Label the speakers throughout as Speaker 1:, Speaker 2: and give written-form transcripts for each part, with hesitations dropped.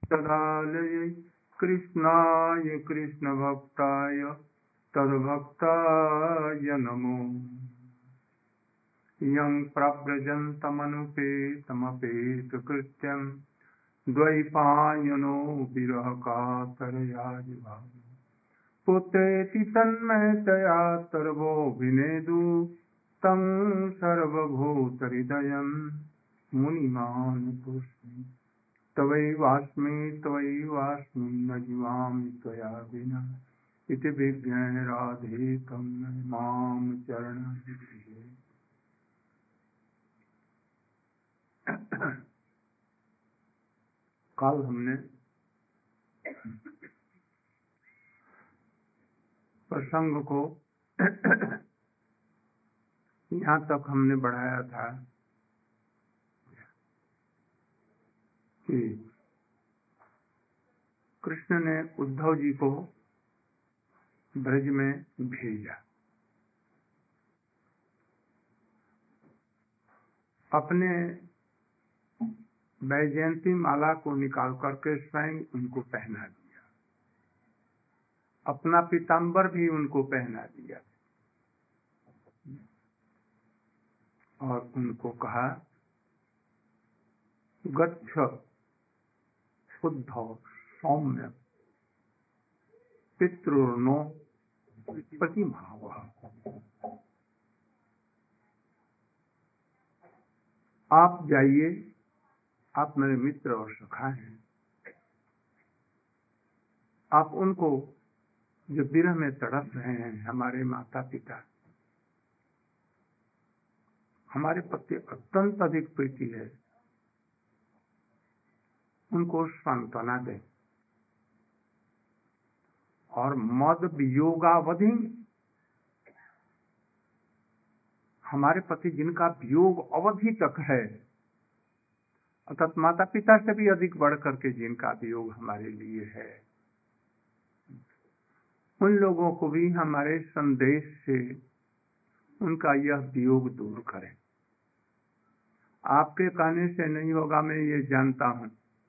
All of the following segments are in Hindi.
Speaker 1: तदालये कृष्णाय कृष्णभक्ताय तद्भक्ताय नमो। यं प्रव्रजन्तमनुपेतमपेतकृत्यं द्वैपायनो विरहकातरया विभावो। पुत्रेति तन्मयतया सर्वोऽभिनेदु तं सर्वभूतहृदयं मुनिमानतोऽस्मि। तवैवास्मि न जीवामि त्वया विना इति विज्ञाय राधे त्वं मां चरणं गृहे। कल हमने प्रसंग को यहाँ तक हमने बढ़ाया था कि कृष्ण ने उद्धव जी को ब्रज में भेजा। अपने वैजयंती माला को निकाल करके स्वयं उनको पहना दिया, अपना पीताम्बर भी उनको पहना दिया और उनको कहा गच्छ शुद्ध सौम्य पितृर्नो प्रतिभावः। आप जाइए, आप मेरे मित्र और सखा हैं, आप उनको जो विरह में तड़प रहे हैं, हमारे माता पिता, हमारे प्रति अत्यंत अधिक प्रीति है, उनको सांत्वना दें और मद वियोगावधि, हमारे प्रति जिनका वियोग अवधि तक है, अर्थात माता पिता से भी अधिक बढ़ करके जिनका वियोग हमारे लिए है, उन लोगों को भी हमारे संदेश से उनका यह वियोग दूर करें। आपके कहने से नहीं होगा, मैं ये जानता हूं,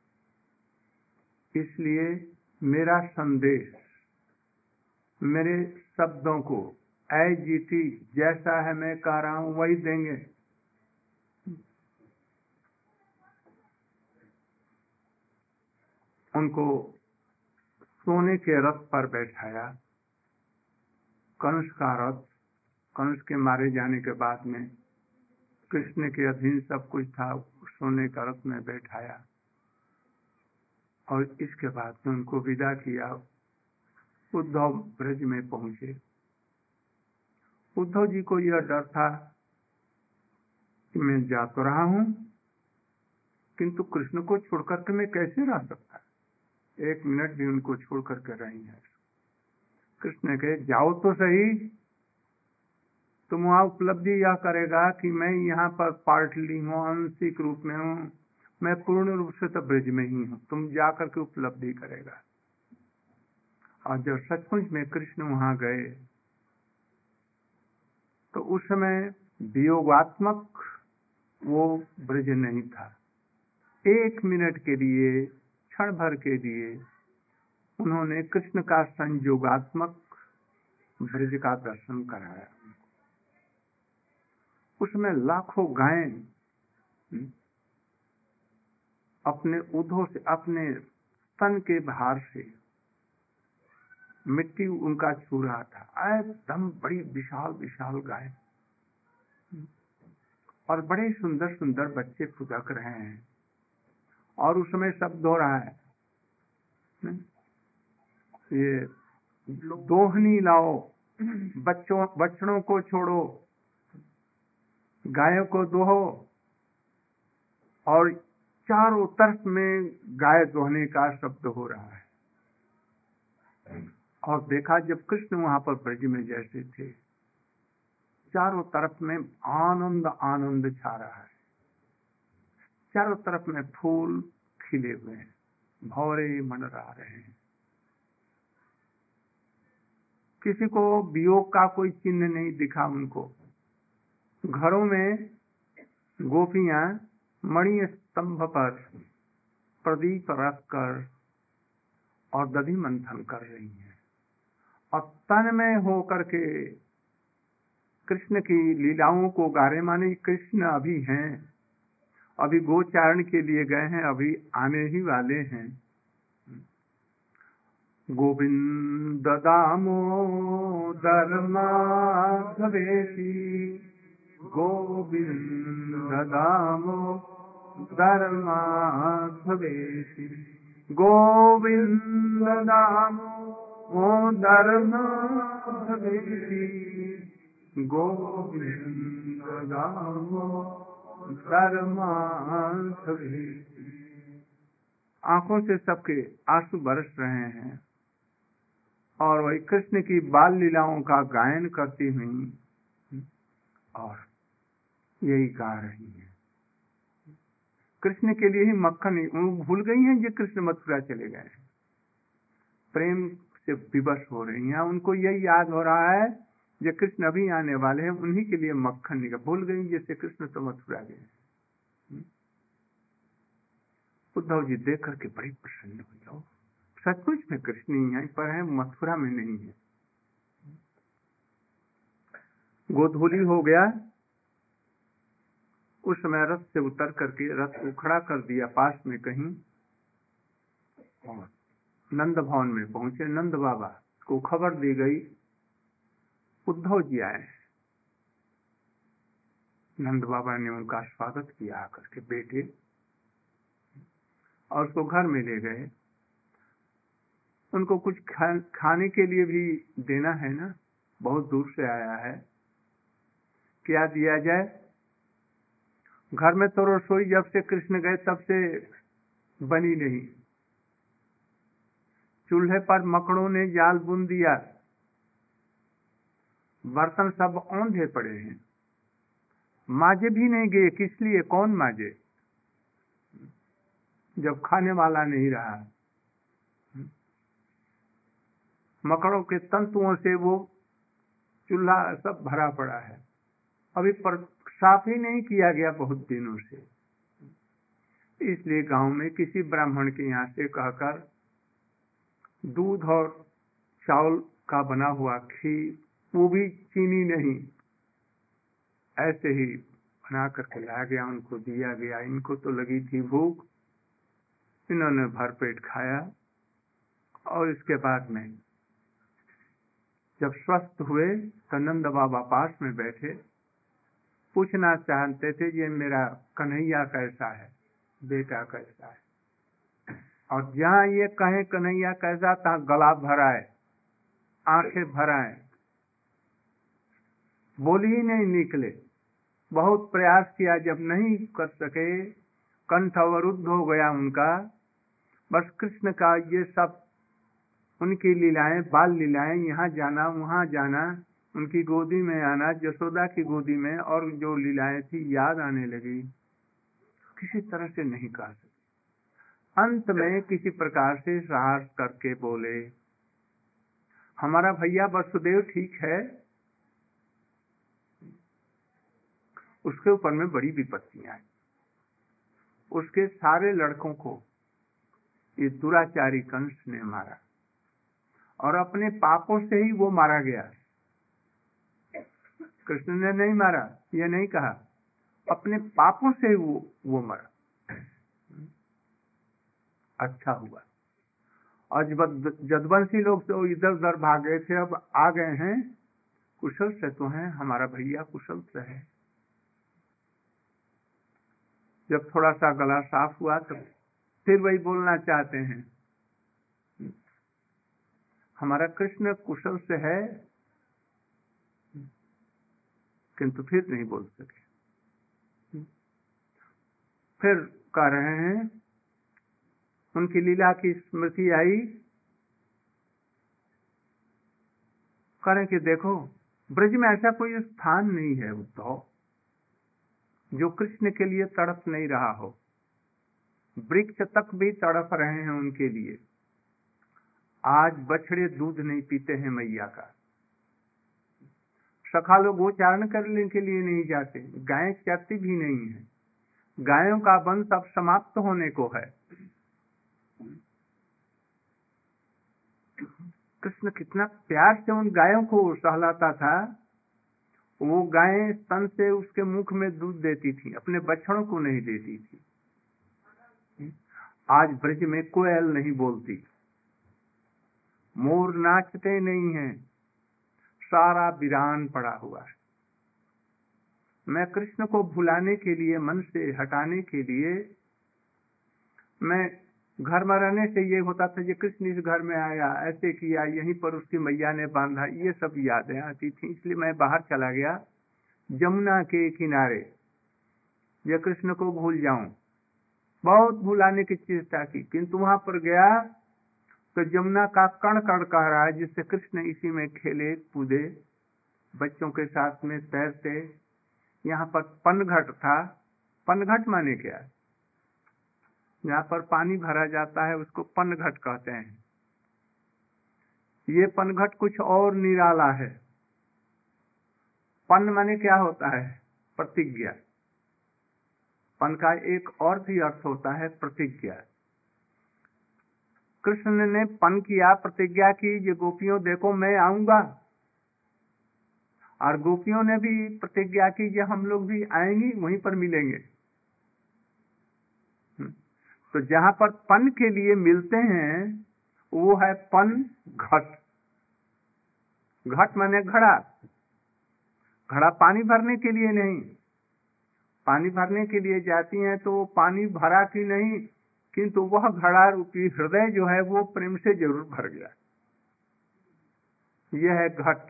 Speaker 1: इसलिए मेरा संदेश, मेरे शब्दों को एज इट इज जैसा है मैं कह रहा हूं वही देंगे। उनको सोने के रथ पर बैठाया। कंस का रथ, कंस के मारे जाने के बाद में कृष्ण के अधीन सब कुछ था, सोने का रथ में बैठाया और इसके बाद में उनको विदा किया। उद्धव ब्रज में पहुंचे। उद्धव जी को यह डर था कि मैं जा तो रहा हूं, किंतु कृष्ण को छोड़ करके मैं कैसे रह सकता, एक मिनट भी उनको छोड़ करके रही है। कृष्ण कहे जाओ तो सही, तुम वहां उपलब्धि यह करेगा कि मैं यहाँ पर पार्टली हूँ, आंशिक रूप में हूँ, मैं पूर्ण रूप से तो ब्रज में ही हूँ, तुम जा करके उपलब्धि करेगा। और जब सचमुच में कृष्ण वहां गए तो उस समय वियोगात्मक वो ब्रज नहीं था। एक मिनट के लिए, क्षण भर के लिए उन्होंने कृष्ण का संयोगात्मक ब्रज का दर्शन कराया। उसमें लाखों गायें अपने ऊँटों से, अपने तन के भार से मिट्टी उनका छू रहा था। एकदम बड़ी विशाल विशाल गाय और बड़े सुंदर सुंदर बच्चे फुदक रहे हैं और उस समय शब्द हो रहा है, ये दोहनी लाओ, बच्चों को छोड़ो, गायों को दोहो। और चारों तरफ में गाय दोहने का शब्द हो रहा है। और देखा जब कृष्ण वहां पर ब्रज में जैसे थे, चारों तरफ में आनंद आनंद छा रहा है, चारों तरफ में फूल खिले हुए हैं, भौरे मंडरा रहे हैं। किसी को वियोग का कोई चिन्ह नहीं दिखा उनको। घरों में गोपियां मणि स्तंभ पर प्रदीप रख कर और दधि मंथन कर रही हैं और तन में हो करके कृष्ण की लीलाओं को गा रहे। माने कृष्ण अभी हैं, अभी गोचारण के लिए गए हैं, अभी आने ही वाले हैं। गोविंद दामोदर माधवेति, गोविंद दामोदर माधवेति, गोविंद दामोदर माधवेति, गोविंद दामोदर माधवेति। आंखों से सबके आंसू बरस रहे हैं और वही कृष्ण की बाल लीलाओं का गायन करती हुई और यही गा रही हैं। कृष्ण के लिए ही मक्खन भूल गई हैं, ये कृष्ण मथुरा चले गए हैं, प्रेम से विवश हो रही हैं। उनको यही याद हो रहा है जो कृष्ण अभी आने वाले हैं, उन्हीं के लिए मक्खन निकल। भूल गई जैसे कृष्ण तो मथुरा गए। उद्धव जी देख करके बड़ी प्रसन्न हुई, हो सचमुच में कृष्ण ही यहीं पर है, मथुरा में नहीं है। गोधूली हो गया, उस समय रथ से उतर करके रथ को खड़ा कर दिया पास में कहीं और नंद भवन में पहुंचे। नंद बाबा को खबर दी गई उद्धव जी आए। नंद बाबा ने उनका स्वागत किया आकर के बेटे और उसको घर में ले गए। उनको कुछ खाने के लिए भी देना है ना, बहुत दूर से आया है, क्या दिया जाए। घर में तो रसोई जब से कृष्ण गए तब से बनी नहीं। चूल्हे पर मकड़ों ने जाल बुन दिया, बर्तन सब औंधे पड़े हैं, माजे भी नहीं गए। किस लिए, कौन माजे जब खाने वाला नहीं रहा। मकड़ों के तंतुओं से वो चूल्हा सब भरा पड़ा है, अभी पर साफ ही नहीं किया गया बहुत दिनों से। इसलिए गांव में किसी ब्राह्मण के यहाँ से कहकर दूध और चावल का बना हुआ खीर, वो भी चीनी नहीं, ऐसे ही बना करके लाया गया, उनको दिया गया। इनको तो लगी थी भूख, इन्होंने भरपेट खाया और इसके बाद में जब स्वस्थ हुए तो नंद बाबा पास में बैठे, पूछना चाहते थे ये मेरा कन्हैया कैसा है, बेटा कैसा है। और जहाँ ये कहे कन्हैया कैसा, तहाँ गला भराए, आंखें भराए, बोली ही नहीं निकले। बहुत प्रयास किया, जब नहीं कर सके, कंठ अवरुद्ध हो गया उनका। बस कृष्ण का ये सब उनकी लीलाएं, बाल लीलाएं, यहाँ जाना वहाँ जाना, उनकी गोदी में आना, यशोदा की गोदी में, और जो लीलाएं थी याद आने लगी। किसी तरह से नहीं कह सके। अंत में किसी प्रकार से साहस करके बोले, हमारा भैया वसुदेव ठीक है, उसके ऊपर में बड़ी विपत्तियां आई। उसके सारे लड़कों को ये दुराचारी कंस ने मारा और अपने पापों से ही वो मारा गया। कृष्ण ने नहीं मारा, ये नहीं कहा, अपने पापों से ही वो मरा। अच्छा हुआ। और जदवंशी लोग तो इधर उधर भाग गए थे, अब आ गए हैं, कुशल से तो हैं, हमारा भैया कुशल से है। जब थोड़ा सा गला साफ हुआ तो फिर वही बोलना चाहते हैं, हमारा कृष्ण कुशल से है, किंतु फिर नहीं बोल सके। फिर कह रहे हैं, उनकी लीला की स्मृति आई, करें कि देखो ब्रज में ऐसा कोई स्थान नहीं है उद्धव जो कृष्ण के लिए तड़प नहीं रहा हो। वृक्ष तक भी तड़प रहे हैं उनके लिए। आज बछड़े दूध नहीं पीते हैं मैया का, सखा लोग गोचारण करने के लिए नहीं जाते, गायें चरती भी नहीं है, गायों का वंश अब समाप्त होने को है। कृष्ण कितना प्यार से उन गायों को सहलाता था। वो गायें स्तन से उसके मुख में दूध देती थी, अपने बछड़ों को नहीं देती थी। आज ब्रज में कोयल नहीं बोलती, मोर नाचते नहीं हैं, सारा वीरान पड़ा हुआ है। मैं कृष्ण को भुलाने के लिए, मन से हटाने के लिए, मैं घर में रहने से ये होता था कि कृष्ण इस घर में आया, ऐसे किया, यहीं पर उसकी मैया ने बांधा, ये सब यादें आती थी। इसलिए मैं बाहर चला गया जमुना के किनारे, ये कृष्ण को भूल जाऊं। बहुत भुलाने की चेष्टा की, किंतु वहां पर गया तो जमुना का कण कण कह रहा है, जिससे कृष्ण इसी में खेले कूदे, बच्चों के साथ में तैरते। यहाँ पर पनघट था। पनघट माने क्या है? यहाँ पर पानी भरा जाता है, उसको पनघट कहते हैं। ये पनघट कुछ और निराला है। पन माने क्या होता है? प्रतिज्ञा। पन का एक और भी अर्थ होता है प्रतिज्ञा। कृष्ण ने पन किया, प्रतिज्ञा की, ये गोपियों देखो मैं आऊंगा, और गोपियों ने भी प्रतिज्ञा की कि हम लोग भी आएंगे, वहीं पर मिलेंगे। तो जहां पर पन के लिए मिलते हैं वो है पन घट। घट माने घड़ा। घड़ा पानी भरने के लिए नहीं, पानी भरने के लिए जाती हैं तो पानी भरा कि नहीं, किंतु वह घड़ा रूपी हृदय जो है वो प्रेम से जरूर भर गया। यह है घट।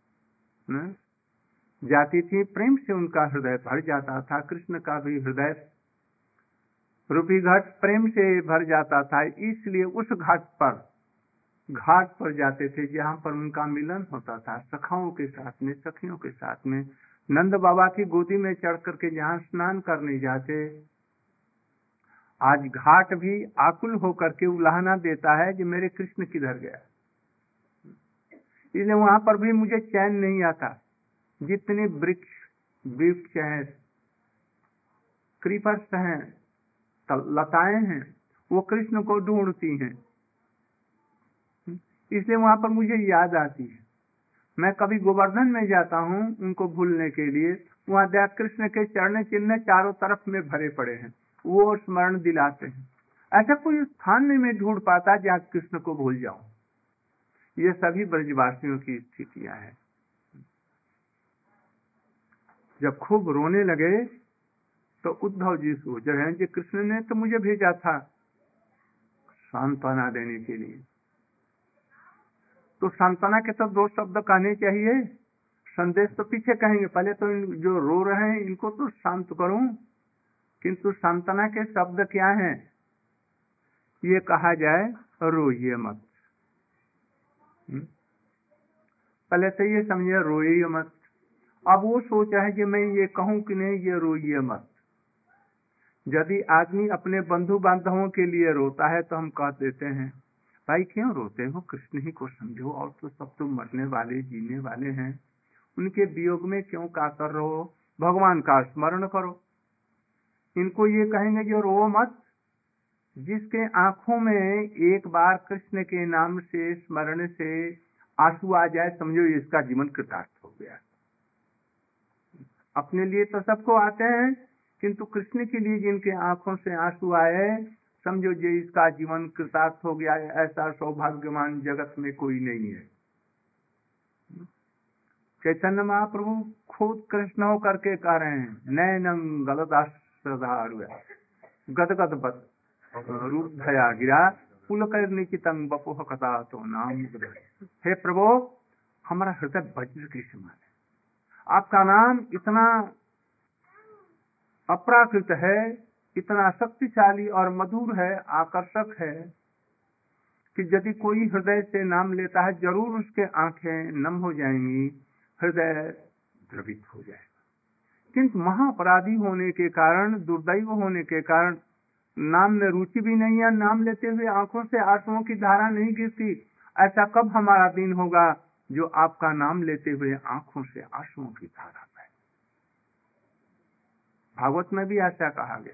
Speaker 1: जाती थी, प्रेम से उनका हृदय भर जाता था। कृष्ण का भी हृदय रूपी घट प्रेम से भर जाता था। इसलिए उस घाट पर जाते थे जहां पर उनका मिलन होता था, सखाओं के साथ में, सखियों के साथ में। नंद बाबा की गोदी में चढ़ करके जहां स्नान करने जाते, आज घाट भी आकुल होकर के उलाहना देता है कि मेरे कृष्ण किधर गया। इसलिए वहां पर भी मुझे चैन नहीं आता। जितने वृक्ष हैं, क्रीपर्स हैं, लताएं हैं, वो कृष्ण को ढूंढती हैं। इसलिए वहां पर मुझे याद आती है। मैं कभी गोवर्धन में जाता हूँ उनको भूलने के लिए, वहां देख कृष्ण के चरण चिन्ह चारों तरफ में भरे पड़े हैं, वो स्मरण दिलाते हैं। ऐसा कोई स्थान नहीं मैं ढूंढ पाता जहाँ कृष्ण को भूल जाऊं। ये सभी ब्रजवासियों की स्थितियां हैं। जब खूब रोने लगे तो उद्धव जी सोच रहे हैं कि कृष्ण ने तो मुझे भेजा था सांत्वना देने के लिए, तो सांत्वना के तो 2 शब्द कहने चाहिए, संदेश तो पीछे कहेंगे, पहले तो जो रो रहे हैं इनको तो शांत करूं। किंतु सांत्वना के शब्द क्या हैं? ये कहा जाए रोइए मत। पहले तो ये समझिए रोइए मत। अब वो सोचा है कि मैं ये कहूं कि नहीं, ये रोइए मत। यदि आदमी अपने बंधु बांधवों के लिए रोता है तो हम कह देते हैं भाई क्यों रोते हो, कृष्ण ही को समझो, और तो सब तो मरने वाले जीने वाले हैं, उनके वियोग में क्यों कातर रहो, भगवान का स्मरण करो। इनको ये कहेंगे जो रो मत। जिसके आंखों में एक बार कृष्ण के नाम से, स्मरण से आंसू आ जाए, समझो इसका जीवन कृतार्थ हो गया। अपने लिए तो सबको आते हैं, किंतु कृष्ण के लिए जिनके आंखों से आंसू आए, समझो जे इसका जीवन कृतार्थ हो गया। ऐसा सौभाग्यवान जगत में कोई नहीं है। चैतन्य महाप्रभु खुद कृष्ण हो करके कह रहे हैं, नैनम गलदाश्रदारु गदगद बत रूपधया गिरा पुलकर निचितंग बपोह कथा तो नाम। हे प्रभु, हमारा हृदय वज्र के समान है। आपका नाम इतना अपराकृत है, इतना शक्तिशाली और मधुर है, आकर्षक है कि यदि कोई हृदय से नाम लेता है जरूर उसके आंखें नम हो जाएंगी, हृदय द्रवित हो जाएगा। किंतु महाअपराधी होने के कारण, दुर्दैव होने के कारण नाम में रुचि भी नहीं है, नाम लेते हुए आंखों से आंसुओं की धारा नहीं गिरती। ऐसा कब हमारा दिन होगा जो आपका नाम लेते हुए आंखों से आंसुओं की धारा बहे। भागवत में भी ऐसा कहा गया,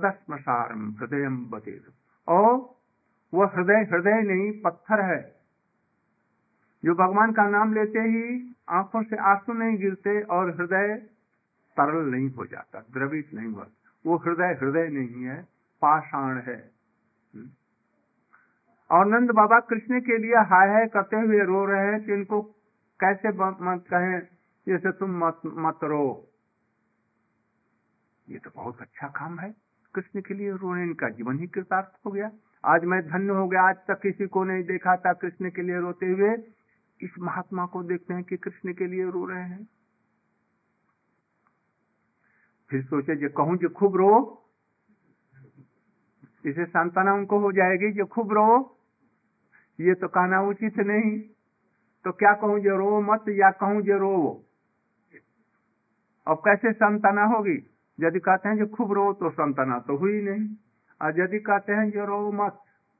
Speaker 1: तदस्मसारम हृदयम बदेव। और वह हृदय नहीं पत्थर है, जो भगवान का नाम लेते ही आंखों से आंसू नहीं गिरते और हृदय तरल नहीं हो जाता, द्रवित नहीं हुआ, वो हृदय नहीं है, पाषाण है। और नंद बाबा कृष्ण के लिए हाय हाय करते हुए रो रहे हैं कि इनको कैसे मत कहें जैसे तुम मत रो। ये तो बहुत अच्छा काम है, कृष्ण के लिए रो रहे, इनका जीवन ही कृतार्थ हो गया। आज मैं धन्य हो गया, आज तक किसी को नहीं देखा था कृष्ण के लिए रोते हुए, इस महात्मा को देखते हैं कि कृष्ण के लिए रो रहे हैं। फिर सोचे जो कहूं जो खूब रो, इसे सांत्वना उनको हो जाएगी, जो खूब रो, ये तो कहना उचित नहीं, तो क्या कहूं जो रो मत या कहूं जो रो। अब कैसे सांत्वना होगी? यदि कहते हैं जो खूब रो तो सांत्वना तो हुई नहीं, और यदि कहते हैं जो रो मत,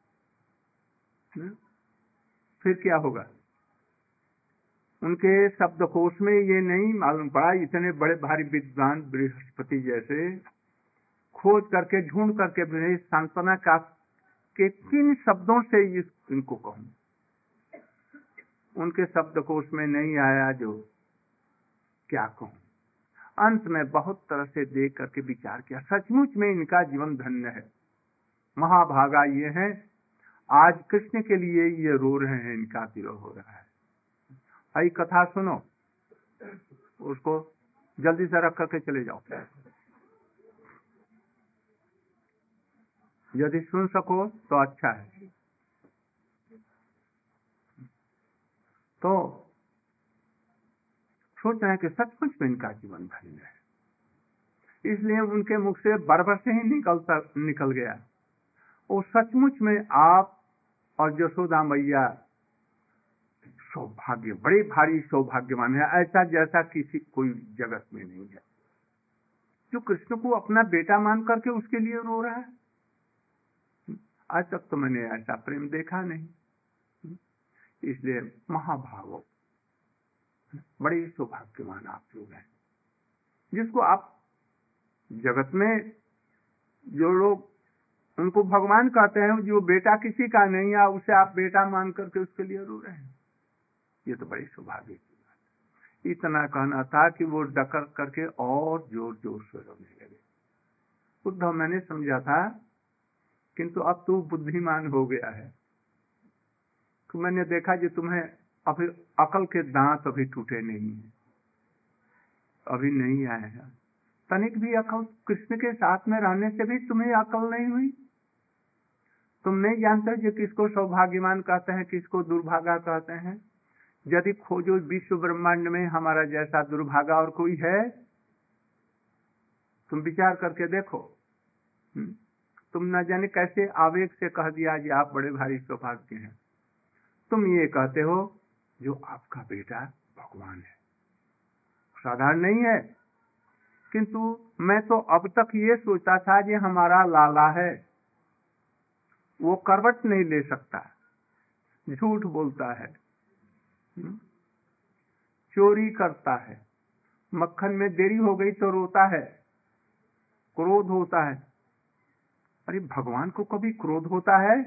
Speaker 1: फिर क्या होगा? उनके शब्दकोश में ये नहीं मालूम पड़ा, इतने बड़े भारी विद्वान बृहस्पति जैसे खोज करके ढूंढ करके भी सांत्वना का के किन शब्दों से इनको कहूं, उनके शब्दकोश में नहीं आया, जो क्या कहूं। अंत में बहुत तरह से देख करके विचार किया, सचमुच में इनका जीवन धन्य है, महाभागा ये हैं, आज कृष्ण के लिए ये रो रहे हैं, इनका विरह हो रहा है। आई कथा सुनो, उसको जल्दी से रख करके चले जाओ, यदि सुन सको तो अच्छा है। तो सोच रहे हैं कि सचमुच में इनका जीवन धन्य है, इसलिए उनके मुख से बरबर से ही निकल गया, और सचमुच में आप और यशोदा मैया सौभाग्य, बड़े भारी सौभाग्यवान है, ऐसा जैसा किसी कोई जगत में नहीं है, जो कृष्ण को अपना बेटा मान करके उसके लिए रो रहा है। आज तक तो मैंने ऐसा प्रेम देखा नहीं, इसलिए महाभागो, बड़े सौभाग्यवान आप लोग हैं, जिसको आप जगत में जो लोग उनको भगवान कहते हैं, जो बेटा किसी का नहीं है, उसे आप बेटा मान करके उसके लिए रो रहे हैं, ये तो बड़ी सौभाग्य की बात। इतना कहना था कि वो डकर करके और जोर जोर से रोने लगे। उद्धव मैंने समझा था, किंतु अब तू बुद्धिमान हो गया है, तो मैंने देखा जो तुम्हें अभी अकल के दांत अभी टूटे नहीं है, अभी नहीं आए हैं, तनिक भी अकल, कृष्ण के साथ में रहने से भी तुम्हें अकल नहीं हुई, तुम नहीं जानते जो किसको सौभाग्यवान कहते हैं, किसको दुर्भागा कहते हैं। यदि खोजो विश्व ब्रह्मांड में हमारा जैसा दुर्भागा और कोई है, तुम विचार करके देखो। तुम न जाने कैसे आवेग से कह दिया कि आप बड़े भारी सौभाग्य हैं। तुम ये कहते हो जो आपका बेटा भगवान है, साधारण नहीं है। किंतु मैं तो अब तक ये सोचता था कि हमारा लाला है, वो करवट नहीं ले सकता, झूठ बोलता है, चोरी करता है, मक्खन में देरी हो गई तो रोता है, क्रोध होता है। अरे भगवान को कभी क्रोध होता है?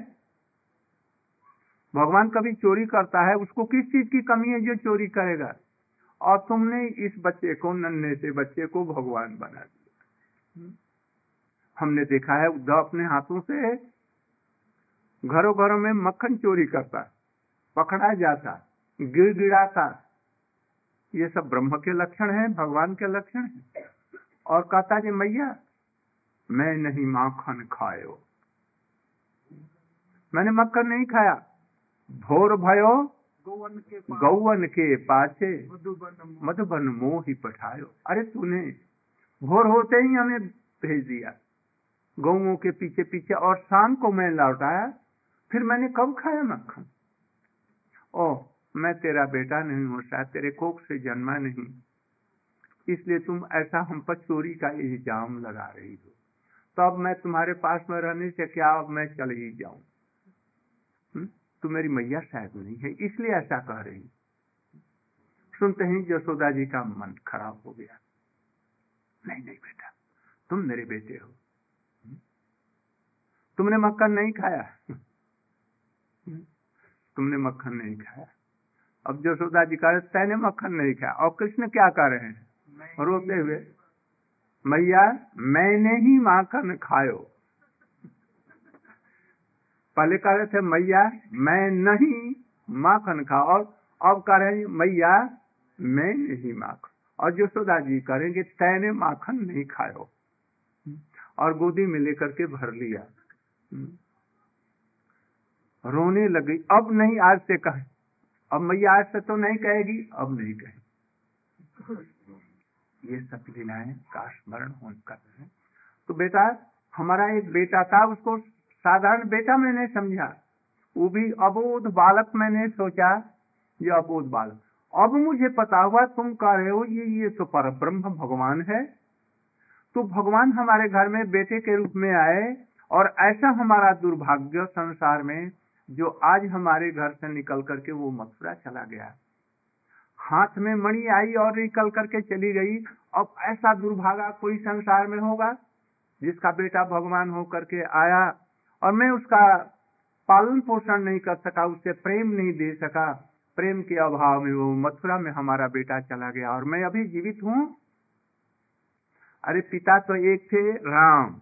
Speaker 1: भगवान कभी चोरी करता है? उसको किस चीज की कमी है जो चोरी करेगा? और तुमने इस बच्चे को, नन्हे से बच्चे को भगवान बना दिया। हमने देखा है उद्धव अपने हाथों से घरों घरों में मक्खन चोरी करता, पकड़ा जाता, गिड़गिड़ाता। ये सब ब्रह्म के लक्षण हैं, भगवान के लक्षण हैं। और कहता जी मैया मैं नहीं माखन खायो, मैंने मक्खन नहीं खाया। भोर भयो गौवन के पाछे मधुबन मोहि पठायो। अरे तूने भोर होते ही हमें भेज दिया गौओं के पीछे पीछे, और शाम को मैं लौटाया, फिर मैंने कब खाया मक्खन? ओह मैं तेरा बेटा नहीं हूँ, शायद तेरे कोख से जन्मा नहीं, इसलिए तुम ऐसा हम पर चोरी का इल्जाम लगा रही हो। तो अब मैं तुम्हारे पास में रहने से क्या, अब मैं चल ही जाऊं? तू मेरी मैया शायद नहीं है, इसलिए ऐसा कह रही। सुनते ही यशोदा जी का मन खराब हो गया। नहीं नहीं बेटा, तुम मेरे बेटे हो, तुमने मक्खन नहीं खाया, तुमने मक्खन नहीं खाया। अब यशोदा जी कह रहे तैने मक्खन नहीं खाया, और कृष्ण क्या कर रहे हैं रोते हुए, मैया मैंने ही माखन खायो। पहले कह रहे थे मैया मैं नहीं माखन खा, और अब कह रहे हैं मैया मैं नहीं माखन। और यशोदा जी करेंगे तैने माखन नहीं खायो, और गोदी में लेकर के भर लिया। रोने लगी, अब नहीं आज से कहे, अब मैया आज से तो नहीं कहेगी, अब नहीं कहेगी। ये सब लीलाएं का स्मरण होने का है। तो बेटा हमारा एक बेटा था, उसको साधारण बेटा मैंने समझा, वो भी अबोध बालक मैंने सोचा, ये अबोध बालक। अब मुझे पता हुआ तुम कह रहे हो ये तो परब्रह्म भगवान है। तो भगवान हमारे घर में बेटे के रूप में आए, और ऐसा हमारा दुर्भाग्य संसार में, जो आज हमारे घर से निकल करके वो मथुरा चला गया, हाथ में मणि आई और निकल करके चली गई। अब ऐसा दुर्भागा कोई संसार में होगा जिसका बेटा भगवान हो करके आया, और मैं उसका पालन पोषण नहीं कर सका, उससे प्रेम नहीं दे सका, प्रेम के अभाव में वो मथुरा में हमारा बेटा चला गया, और मैं अभी जीवित हूँ। अरे पिता तो एक थे राम,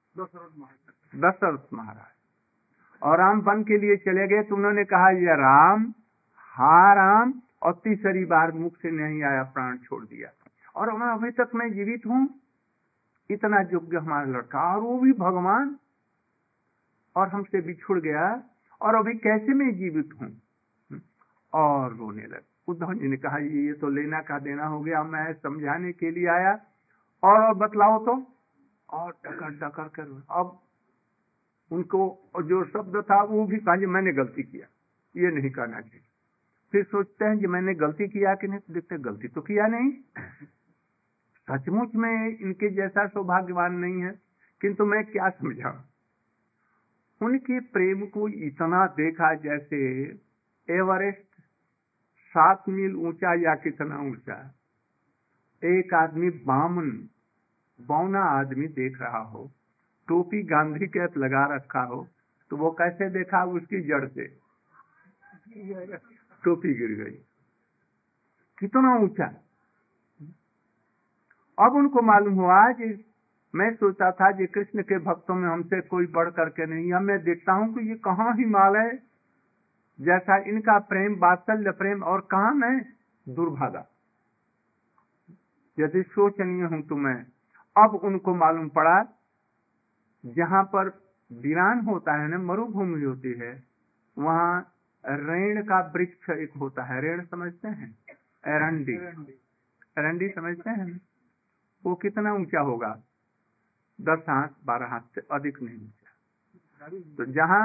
Speaker 1: दशरथ महाराज, और राम वन के लिए चले गए तो उन्होंने कहा ये राम, हा राम, और तीसरी बार मुख से नहीं आया, प्राण छोड़ दिया। और हम अभी तक मैं जीवित हूँ, इतना योग्य हमारा लड़का, और वो भी भगवान, और हमसे बिछुड़ गया, और अभी कैसे मैं जीवित हूँ। और रोने लगे। उद्धव जी ने कहा ये तो लेना का देना हो गया, मैं समझाने के लिए आया, और बतलाओ तो, और टकर टकर कर। अब उनको जो शब्द था वो भी कहा मैंने गलती किया, ये नहीं करना चाहिए। फिर सोचते हैं कि मैंने गलती किया कि नहीं, तो देखते गलती तो किया नहीं, सचमुच में इनके जैसा सौभाग्यवान नहीं है। किंतु मैं क्या समझा, उनके प्रेम को इतना देखा जैसे एवरेस्ट 7 मील ऊंचा, या कितना ऊंचा, एक आदमी बौना आदमी देख रहा हो, टोपी गांधी कैप लगा रखा हो, तो वो कैसे देखा, उसकी जड़ से टोपी गिर गई, कितना ऊंचा। अब उनको मालूम हुआ कि मैं सोचता था कि कृष्ण के भक्तों में हमसे कोई बढ़ करके नहीं, अब मैं देखता हूँ कि ये कहाँ हिमालय जैसा इनका प्रेम, वात्सल्य प्रेम, और कहाँ मैं दुर्भागा, यदि शोचनीय हूं तो मैं। अब उनको मालूम पड़ा जहाँ पर वीरान होता है ना, मरुभूमि होती है, वहाँ रेण का वृक्ष एक होता है। रेण समझते हैं? एरंडी, एरंडी समझते हैं? वो कितना ऊंचा होगा, 10 हाथ 12 हाथ से अधिक नहीं ऊंचा। तो जहाँ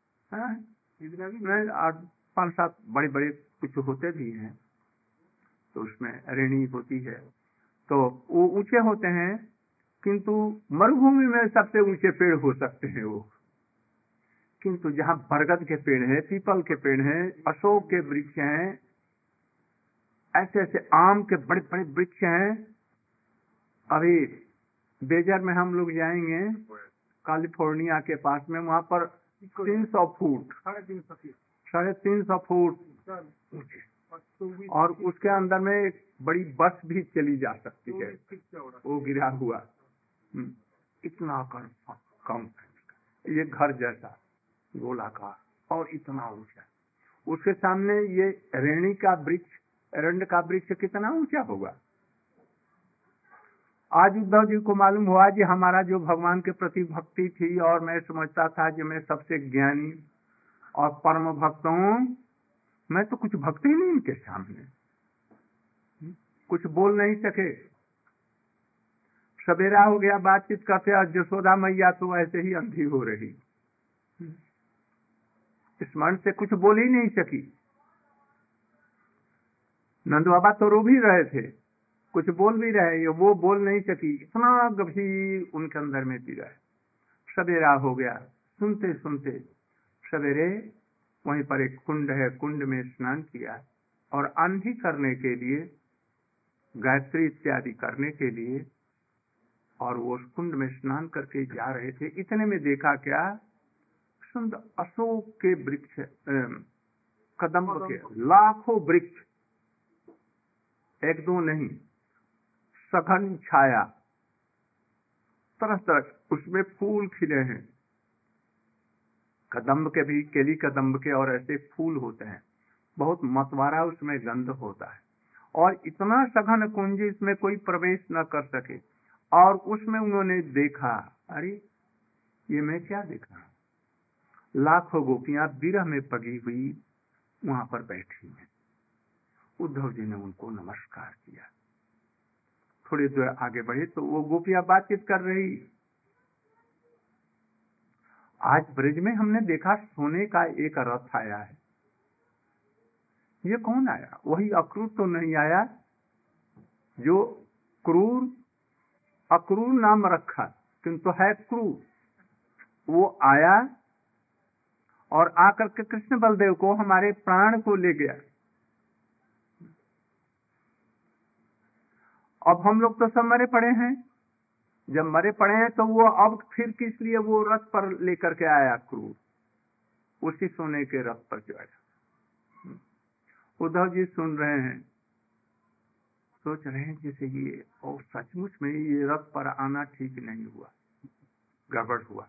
Speaker 1: 5-7 बड़े बड़े कुछ होते भी हैं, तो उसमें रेणी होती है, तो वो ऊंचे होते हैं। किंतु मरुभूमि में सबसे ऊंचे पेड़ हो सकते हैं वो, किंतु जहाँ बरगद के पेड़ हैं, पीपल के पेड़ हैं, अशोक के वृक्ष हैं, ऐसे ऐसे आम के बड़े बड़े वृक्ष हैं। अभी बेजर में हम लोग जाएंगे, कैलिफोर्निया के पास में, वहाँ पर 300 फुट, 350 फुट ऊंचे, और उसके अंदर में एक बड़ी बस भी चली जा सकती है, वो गिरा हुआ, इतना कम, ये घर जैसा गोलाकार, और इतना ऊंचा। उसके सामने ये रेणी का वृक्ष, एरंड का वृक्ष कितना ऊंचा होगा। आज उद्धव जी को मालूम हुआ कि हमारा जो भगवान के प्रति भक्ति थी, और मैं समझता था कि मैं सबसे ज्ञानी और परम भक्त हूँ, मैं तो कुछ भक्त ही नहीं इनके सामने, कुछ बोल नहीं सके। सवेरा हो गया, बातचीत करते, और यशोदा मैया तो ऐसे ही अंधी हो रही, स्मरण से कुछ बोल ही नहीं सकी। नंद बाबा तो रो भी रहे थे, कुछ बोल भी रहे, वो बोल नहीं सकी, इतना गंभीर उनके अंदर में पीड़ा है। सवेरा हो गया, सुनते सुनते सवेरे वहीं पर एक कुंड है, कुंड में स्नान किया, और आंधी करने के लिए, गायत्री इत्यादि करने के लिए, और वो उस कुंड में स्नान करके जा रहे थे। इतने में देखा क्या, सुंदर अशोक के वृक्ष कदम्ब के लाखों वृक्ष, एक दो नहीं, सघन छाया, तरह तरह उसमें फूल खिले हैं। कदम्ब के भी, केली कदम्ब के और ऐसे फूल होते हैं, बहुत मतवारा उसमें गंध होता है। और इतना सघन कुंज, इसमें कोई प्रवेश न कर सके। और उसमें उन्होंने देखा, अरे ये मैं क्या देखा, लाखों गोपियां विरह में पगी हुई वहां पर बैठी हैं। उद्धव जी ने उनको नमस्कार किया। थोड़ी देर आगे बढ़े तो वो गोपियां बातचीत कर रही। आज ब्रज में हमने देखा सोने का एक रथ आया है। ये कौन आया? वही अक्रूर तो नहीं आया जो क्रूर, अक्रूर नाम रखा किंतु है क्रूर। वो आया और आकर के कृष्ण बलदेव को, हमारे प्राण को ले गया। अब हम लोग तो सब मरे पड़े हैं। जब मरे पड़े हैं तो वो अब फिर किस लिए वो रथ पर लेकर के आया क्रूर, उसी सोने के रथ पर जो आया। उद्धव जी सुन रहे हैं, सोच रहे हैं जैसे ये, और सचमुच में ये रथ पर आना ठीक नहीं हुआ, गड़बड़ हुआ।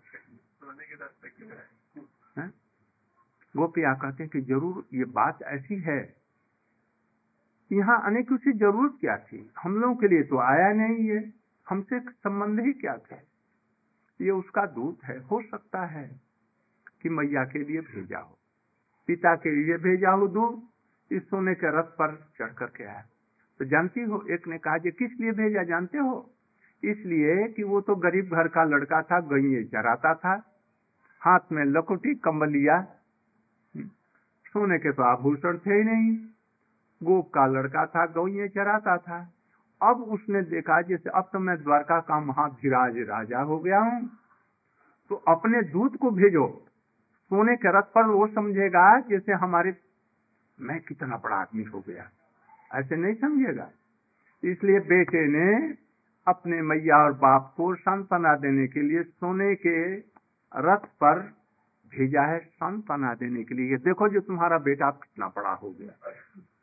Speaker 1: गोपियां कहते हैं कि जरूर ये बात ऐसी है, यहाँ आने की उसे जरूरत क्या थी? हम लोगों के लिए तो आया नहीं है, हमसे संबंध ही क्या था? ये उसका दूत है, हो सकता है कि मैया के लिए भेजा हो, पिता के लिए भेजा हो दूत, इस सोने के रथ पर चढ़ करके आया। तो जानती हो, एक ने कहा, किस लिए भेजा जानते हो? इसलिए कि वो तो गरीब घर का लड़का था, गईये चराता था, हाथ में लकोटी कंबलिया, सोने के तो आभूषण थे ही नहीं, गोप का लड़का था, गईये चराता था। अब उसने देखा जैसे अब तो मैं द्वारका का महाधिराज राजा हो गया हूं, तो अपने दूत को भेजो सोने के रथ पर। वो समझेगा जैसे हमारे, मैं कितना बड़ा आदमी हो गया, ऐसे नहीं समझेगा। इसलिए बेटे ने अपने मैया और बाप को सांत्वना देने के लिए सोने के रथ पर भेजा है, सांत्वना देने के लिए। देखो जो तुम्हारा बेटा कितना बड़ा हो गया।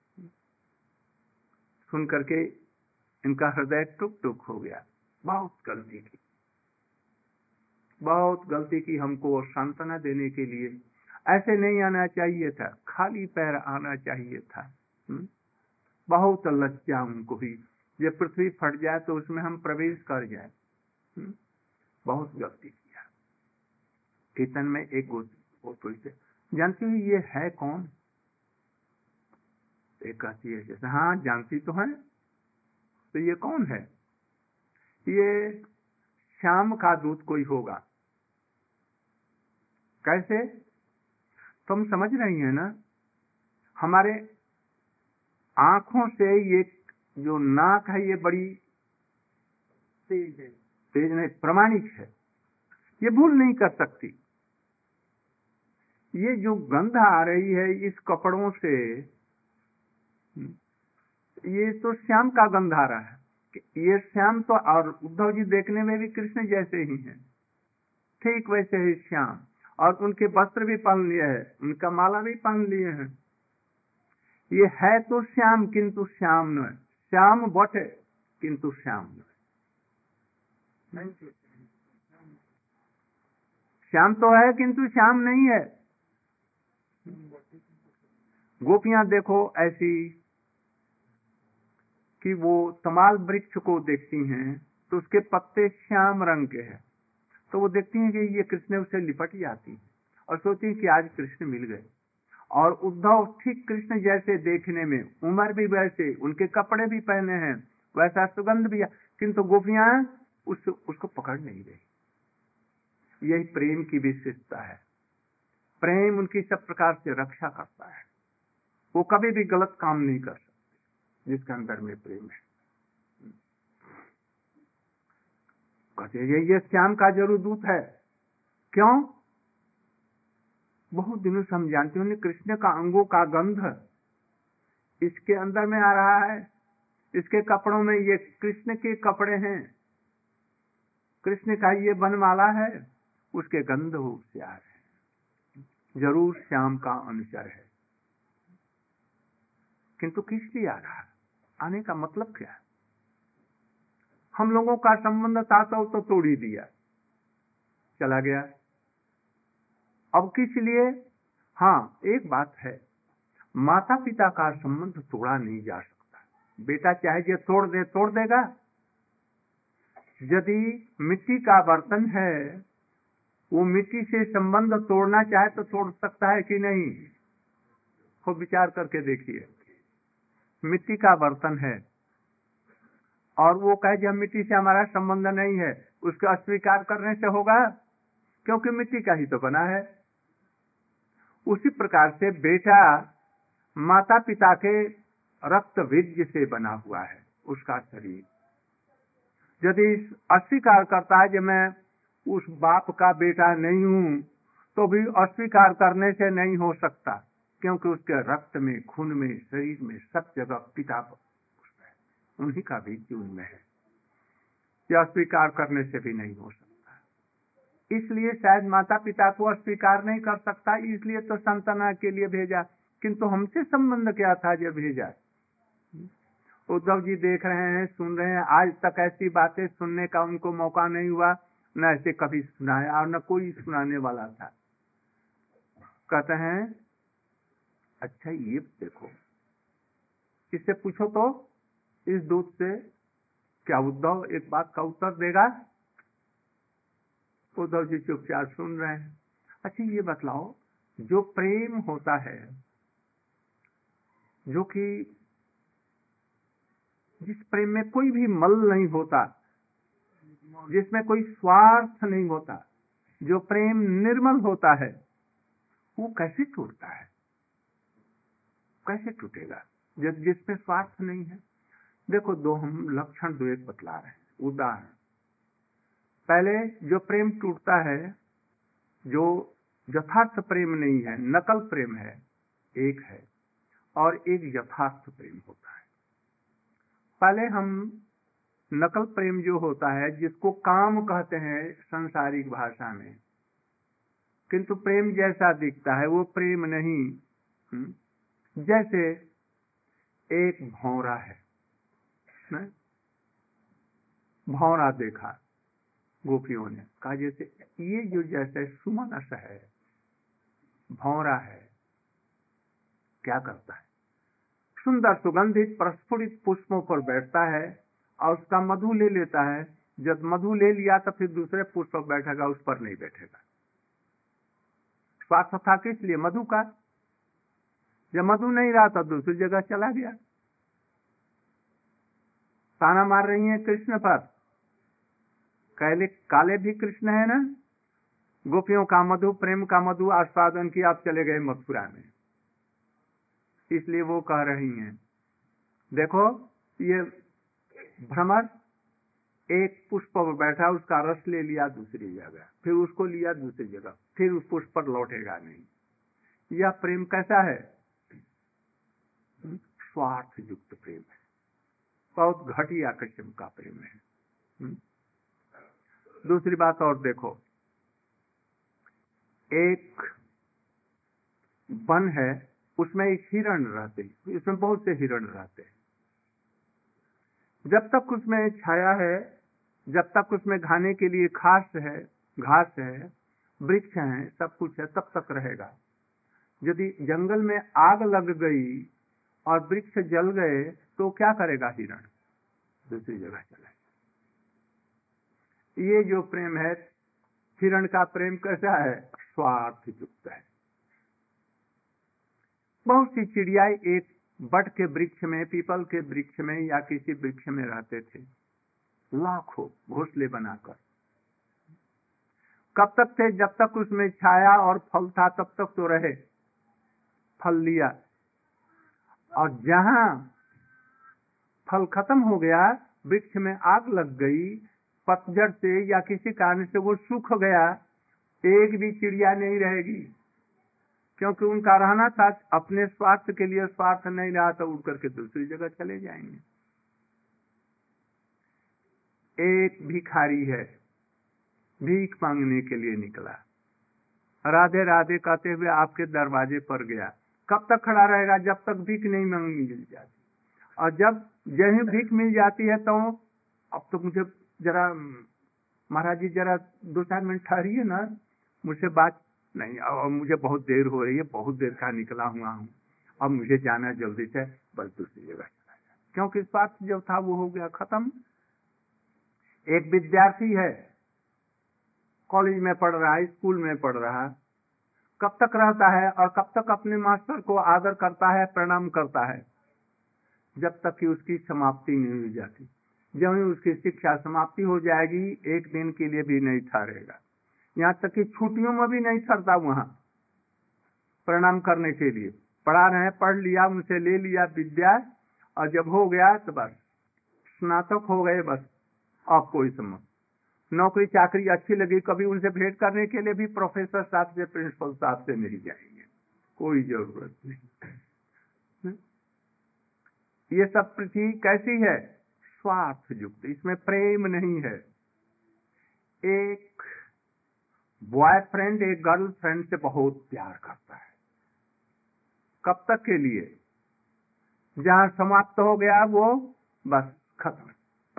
Speaker 1: सुन करके इनका हृदय टुक टुक हो गया। बहुत गलती की, बहुत गलती की। हमको सांत्वना देने के लिए ऐसे नहीं आना चाहिए था, खाली पैर आना चाहिए था। बहुत लज्जा उनको हुई, ये पृथ्वी फट जाए तो उसमें हम प्रवेश कर जाए। बहुत गलती किया। कीर्तन में एक गोपी से, जानती हुई ये है कौन? एक कहती है जैसे, हाँ जानती तो है। तो ये कौन है? ये श्याम का दूत कोई होगा। कैसे? तुम समझ रही है ना, हमारे आंखों से ये जो नाक है ये बड़ी तेज है, तेज नहीं, प्रमाणिक है, ये भूल नहीं कर सकती। ये जो गंध आ रही है इस कपड़ों से, ये तो श्याम का गंध आ रहा है। ये श्याम तो, और उद्धव जी देखने में भी कृष्ण जैसे ही हैं, ठीक वैसे ही श्याम। और उनके वस्त्र भी पहन लिए है, उनका माला भी पहन लिए हैं। ये है तो श्याम किंतु श्याम न है। श्याम बट है किंतु श्याम न है। श्याम तो है किंतु श्याम नहीं है। गोपियां देखो ऐसी कि वो तमाल वृक्ष को देखती हैं तो उसके पत्ते श्याम रंग के हैं, तो वो देखती हैं कि ये कृष्ण उसे लिपट जाती है और सोचती हैं कि आज कृष्ण मिल गए। और उद्धव ठीक कृष्ण जैसे देखने में, उम्र भी वैसे, उनके कपड़े भी पहने हैं वैसा, सुगंध भी है, किंतु गोपियां उसको पकड़ नहीं रही। यही प्रेम की विशेषता है। प्रेम उनकी सब प्रकार से रक्षा करता है। वो कभी भी गलत काम नहीं कर सकते जिसके अंदर में प्रेम है। कहते ये श्याम का जरूर दूत है। क्यों? बहुत दिनों से हम जानते हैं कृष्ण का अंगों का गंध इसके अंदर में आ रहा है, इसके कपड़ों में, ये कृष्ण के कपड़े हैं, कृष्ण का ये बनमाला है, उसके गंध उससे आ रहे हैं। जरूर श्याम का अनुचर है। किंतु किस लिए आ रहा है, आने का मतलब क्या है? हम लोगों का संबंध था तो तोड़ ही दिया, चला गया। अब किस लिए? हाँ, एक बात है, माता पिता का संबंध तोड़ा नहीं जा सकता। बेटा चाहे जो तोड़ देगा। यदि मिट्टी का बर्तन है, वो मिट्टी से संबंध तोड़ना चाहे तो तोड़ सकता है कि नहीं? खूब विचार करके देखिए। मिट्टी का बर्तन है और वो कहे जब मिट्टी से हमारा संबंध नहीं है, उसको अस्वीकार करने से होगा? क्योंकि मिट्टी का ही तो बना है। उसी प्रकार से बेटा माता पिता के रक्त बीज से बना हुआ है, उसका शरीर। यदि अस्वीकार करता है कि मैं उस बाप का बेटा नहीं हूं, तो भी अस्वीकार करने से नहीं हो सकता, क्योंकि उसके रक्त में, खून में, शरीर में सब जगह पिता उसमें, उन्हीं का बीज उनमें है। यह अस्वीकार करने से भी नहीं हो सकता। इसलिए शायद माता पिता को अस्वीकार नहीं कर सकता, इसलिए तो संतान के लिए भेजा। किंतु हमसे संबंध क्या था जब भेजा? उद्धव जी देख रहे हैं, सुन रहे हैं, आज तक ऐसी बातें सुनने का उनको मौका नहीं हुआ, न ऐसे कभी सुनाया और न कोई सुनाने वाला था। कहते हैं अच्छा ये देखो, इससे पूछो तो इस दूत से क्या उद्धव एक बात का उत्तर देगा? उद्धव जी चुपचाप सुन रहे हैं। अच्छा ये बतलाओ, जो प्रेम होता है, जो कि जिस प्रेम में कोई भी मल नहीं होता, जिसमें कोई स्वार्थ नहीं होता, जो प्रेम निर्मल होता है, वो कैसे टूटता है? कैसे टूटेगा जब जिसमें स्वार्थ नहीं है? देखो, दो हम लक्षण दो एक बतला रहे हैं। उदाहरण, पहले जो प्रेम टूटता है, जो यथार्थ प्रेम नहीं है, नकल प्रेम है, एक है, और एक यथार्थ प्रेम होता है। पहले हम नकल प्रेम जो होता है, जिसको काम कहते हैं सांसारिक भाषा में, किंतु प्रेम जैसा दिखता है वो प्रेम नहीं। जैसे एक भौरा है, भौरा देखा गोपियों ने, कहा जैसे ये जो जैसे सुमनस है, भौरा है, क्या करता है? सुंदर सुगंधित प्रस्फुटित पुष्पों पर बैठता है और उसका मधु ले लेता है। जब मधु ले लिया तो फिर दूसरे पुष्प पर बैठेगा, उस पर नहीं बैठेगा। स्वार्थ था किस लिए? मधु का। जब मधु नहीं रहा तो दूसरी जगह चला गया। ताना मार रही है कृष्ण पर, काले भी कृष्ण है ना। गोपियों का मधु, प्रेम का मधु आस्वादन किया, आप चले गए मथुरा में। इसलिए वो कह रही हैं, देखो ये भ्रमर एक पुष्प पर बैठा, उसका रस ले लिया दूसरी जगह, फिर उसको लिया दूसरी जगह, फिर उस पुष्प पर लौटेगा नहीं। यह प्रेम कैसा है? स्वार्थ युक्त प्रेम है, बहुत घटिया किस्म का प्रेम है। दूसरी बात और देखो, एक वन है, उसमें एक हिरण रहते, इसमें बहुत से हिरण रहते हैं। जब तक उसमें छाया है, जब तक उसमें खाने के लिए घास है, वृक्ष है, सब कुछ है, तब तक रहेगा। यदि जंगल में आग लग गई और वृक्ष जल गए तो क्या करेगा हिरण? दूसरी जगह चला। ये जो प्रेम है, हिरण का प्रेम कैसा है? स्वार्थ युक्त है। बहुत सी चिड़ियाएं एक बट के वृक्ष में, पीपल के वृक्ष में या किसी वृक्ष में रहते थे, लाखों घोंसले बनाकर। कब तक थे? जब तक उसमें छाया और फल था तब तक तो रहे, फल लिया। और जहां फल खत्म हो गया, वृक्ष में आग लग गई, पतझड़ से या किसी कारण से वो सूख गया, एक भी चिड़िया नहीं रहेगी, क्योंकि उनका रहना था अपने स्वार्थ के लिए। स्वार्थ नहीं रहा तो उड़ करके दूसरी जगह चले जाएंगे। एक भिखारी है, भीख मांगने के लिए निकला, राधे राधे कहते हुए आपके दरवाजे पर गया, कब तक खड़ा रहेगा? जब तक भीख नहीं मिल जाती। और जब जैसे भीख मिल जाती है तो अब तो मुझे जरा महाराज जी जरा 2-4 मिनट ठहरिए ना, मुझसे बात नहीं, और मुझे बहुत देर हो रही है, बहुत देर का निकला हुआ हूँ, अब मुझे जाना जल्दी से, बस दूसरी जगह चला जाए, क्योंकि इस बात जो था वो हो गया खत्म। एक विद्यार्थी है, कॉलेज में पढ़ रहा है, स्कूल में पढ़ रहा है, कब तक रहता है और कब तक अपने मास्टर को आदर करता है, प्रणाम करता है? जब तक कि उसकी समाप्ति नहीं हो जाती। जब ही उसकी शिक्षा समाप्ति हो जाएगी, एक दिन के लिए भी नहीं ठहरेगा, यहाँ तक कि छुट्टियों में भी नहीं ठहरता वहां प्रणाम करने के लिए। पढ़ा रहे, पढ़ लिया, उनसे ले लिया विद्या, और जब हो गया तो बस स्नातक हो गए, बस अब कोई समझ नौकरी चाकरी अच्छी लगी, कभी उनसे भेंट करने के लिए भी प्रोफेसर साहब से, प्रिंसिपल साहब से नहीं जाएंगे, कोई जरूरत नहीं। ये सब पृथ्वी कैसी है? स्वार्थ युक्त, इसमें प्रेम नहीं है। एक बॉयफ्रेंड एक गर्लफ्रेंड से बहुत प्यार करता है, कब तक के लिए? जहां समाप्त हो गया वो बस खत्म।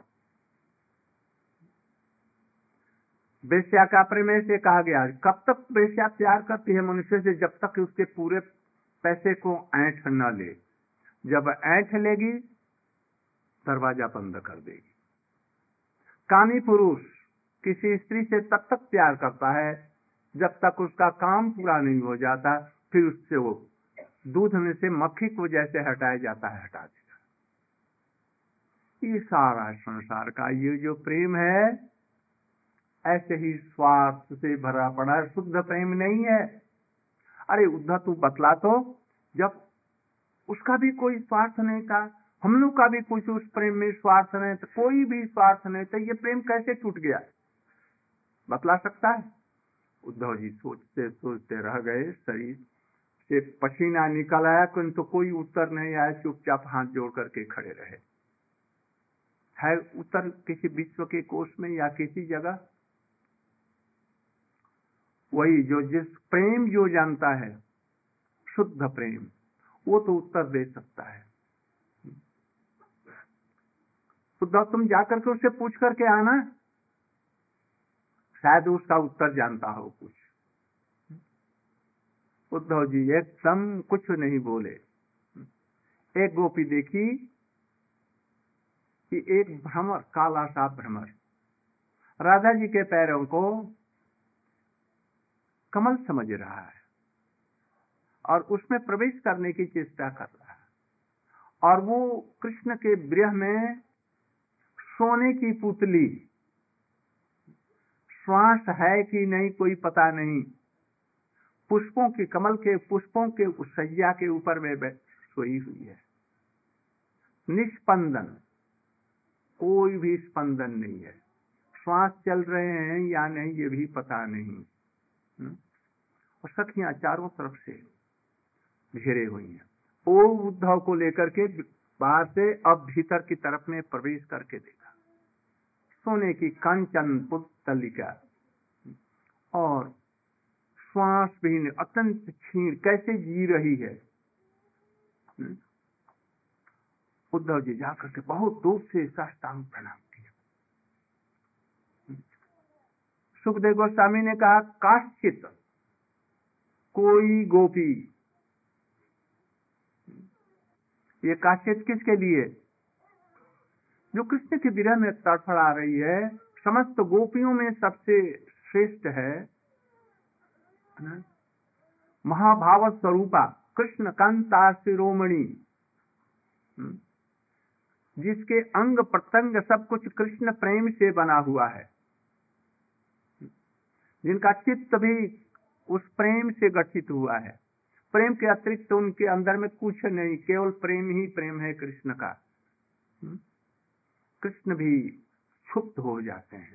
Speaker 1: वेश्या का प्रेम से कहा गया, कब तक वेश्या प्यार करती है मनुष्य से? जब तक उसके पूरे पैसे को ऐंठ न ले। जब ऐंठ लेगी दरवाजा बंद कर देगी। कामी पुरुष किसी स्त्री से तब तक प्यार करता है जब तक उसका काम पूरा नहीं हो जाता, फिर उससे वो दूध में से मक्खी को जैसे हटाया जाता है हटा देगा। ये सारा संसार का ये जो प्रेम है ऐसे ही स्वार्थ से भरा पड़ा है, शुद्ध प्रेम नहीं है। अरे उद्धव तू बतला तो, जब उसका भी कोई स्वार्थ नहीं था, हम लोग का भी कुछ उस प्रेम में स्वार्थ नहीं था, कोई भी स्वार्थ नहीं था, ये प्रेम कैसे टूट गया? बतला सकता है? उद्धव जी सोचते सोचते रह गए, शरीर से पसीना निकल आया, किंतु कोई उत्तर नहीं आया, चुपचाप हाथ जोड़ करके खड़े रहे। है उत्तर किसी विश्व के कोश में या किसी जगह? वही जो जिस प्रेम जो जानता है शुद्ध प्रेम, वो तो उत्तर दे सकता है। उद्धव तुम जाकर के उससे पूछ करके आना, शायद उसका उत्तर जानता हो कुछ। उद्धव जी एकदम कुछ नहीं बोले। एक गोपी देखी कि एक भ्रमर, काला सा भ्रमर, राधा जी के पैरों को कमल समझ रहा है और उसमें प्रवेश करने की चेष्टा कर रहा है, और वो कृष्ण के विरह में सोने की पुतली, श्वास है कि नहीं कोई पता नहीं, पुष्पों के, कमल के पुष्पों के उस सैया के ऊपर में सोई हुई है, निस्पंदन, कोई भी स्पंदन नहीं है, श्वास चल रहे हैं या नहीं ये भी पता नहीं। और सखियां चारों तरफ से घेरे हुई हैं। वो उद्धव को लेकर के बाहर से अब भीतर की तरफ में प्रवेश करके देखा, सोने की कंचन पुतलिका और श्वास भी अत्यंत क्षीण, कैसे जी रही है। उद्धव जी जाकर के बहुत दूर से साष्टांग प्रणाम किया। सुखदेव गोस्वामी ने कहा, काश्चित, कोई गोपी, ये काश्चित किसके लिए? जो कृष्ण के विरह में तड़फड़ा रही है, समस्त गोपियों में सबसे श्रेष्ठ है, महाभाव स्वरूपा कृष्ण कांता शिरोमणि, जिसके अंग प्रत्यंग सब कुछ कृष्ण प्रेम से बना हुआ है, जिनका चित्त भी उस प्रेम से गठित हुआ है, प्रेम के अतिरिक्त तो उनके अंदर में कुछ नहीं, केवल प्रेम ही प्रेम है कृष्ण का। कृष्ण भी क्षुब्ध हो जाते हैं,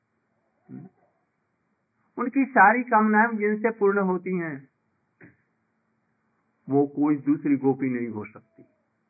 Speaker 1: उनकी सारी कामनाएं जिनसे पूर्ण होती हैं वो कोई दूसरी गोपी नहीं हो सकती।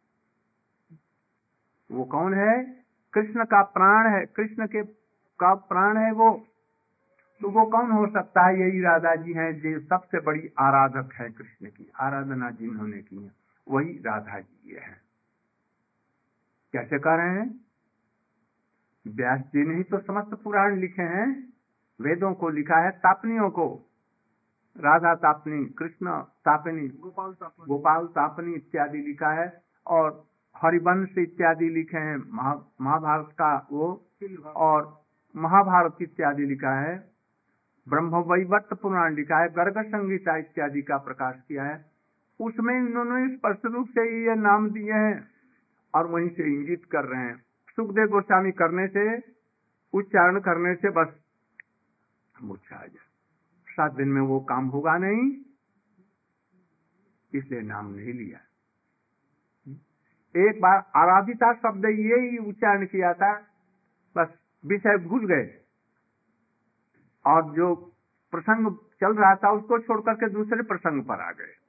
Speaker 1: वो कौन है? कृष्ण का प्राण है, कृष्ण के का प्राण है वो, तो वो कौन हो सकता है? यही राधा जी हैं जो सबसे बड़ी आराधक है कृष्ण की। आराधना जिन्होंने की है वही राधा जी है। कैसे कह रहे हैं? व्यास जी ने ही तो समस्त पुराण लिखे हैं, वेदों को लिखा है, तापनियों को। राधा तापनी, कृष्ण तापनी, गोपाल तापनी इत्यादि लिखा है, और हरिवंश इत्यादि लिखे हैं, महाभारत का वो, और महाभारत इत्यादि लिखा है, ब्रह्मवैवर्त पुराण लिखा है, गर्ग संहिता इत्यादि का प्रकाश किया है। उसमें इन्होंने स्पष्ट रूप से ये नाम दिए हैं और वहीं से इंगित कर रहे हैं। सुखदेव गोस्वामी करने से, उच्चारण करने से बस मूर्छा आ जाए। 7 दिन में वो काम होगा नहीं, इसलिए नाम नहीं लिया। एक बार आराधिता शब्द ये ही उच्चारण किया था, बस विषय भूल गए और जो प्रसंग चल रहा था उसको छोड़ करके दूसरे प्रसंग पर आ गए,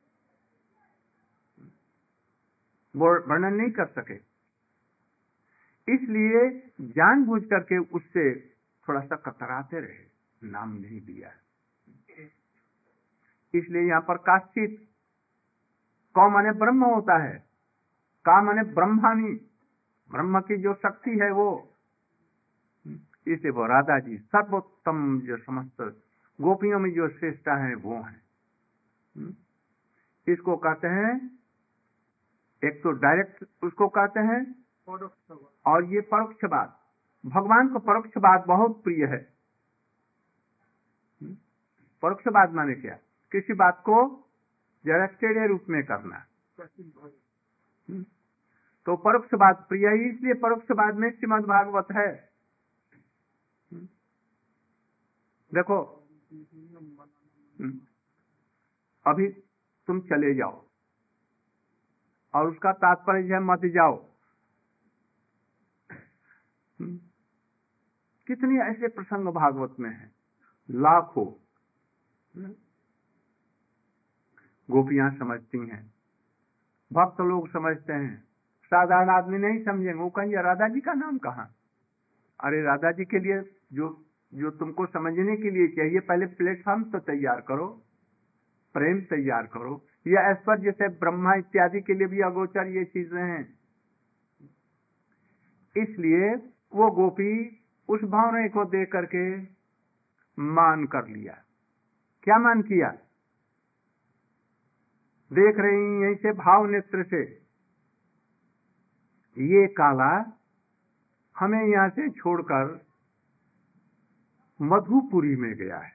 Speaker 1: वो वर्णन नहीं कर सके। इसलिए जानबूझ करके उससे थोड़ा सा कतराते रहे, नाम नहीं दिया। इसलिए यहाँ पर काश्चित कौ माने ब्रह्म होता है, का माने ब्रह्मानी, ब्रह्म की जो शक्ति है वो। इसे वो राधा जी सर्वोत्तम, जो समस्त गोपियों में जो श्रेष्ठा है वो है। इसको कहते हैं, एक तो डायरेक्ट उसको कहते हैं, और ये परोक्षवाद। भगवान को परोक्षवाद बहुत प्रिय है। परोक्षवाद माने क्या? किसी बात को जरा टेढ़े रूप में करना, तो परोक्षवाद प्रिय है। इसलिए परोक्षवाद में श्रीमद् भागवत है। देखो, अभी तुम चले जाओ और उसका तात्पर्य है मत जाओ। कितने ऐसे प्रसंग भागवत में हैं, लाखों। गोपियां समझती हैं, भक्त लोग समझते हैं, साधारण आदमी नहीं समझेंगे। वो कहेंगे राधा जी का नाम कहाँ? अरे राधा जी के लिए जो तुमको समझने के लिए चाहिए, पहले प्लेटफॉर्म तो तैयार करो, प्रेम तैयार करो। या ऐश्वर्य जैसे ब्रह्मा इत्यादि के लिए भी अगोचर ये चीजें हैं। इसलिए वो गोपी उस भावना को देख करके मान कर लिया। क्या मान किया? देख रही यहीं से भाव नेत्र से, ये काला हमें यहां से छोड़कर मधुपुरी में गया है।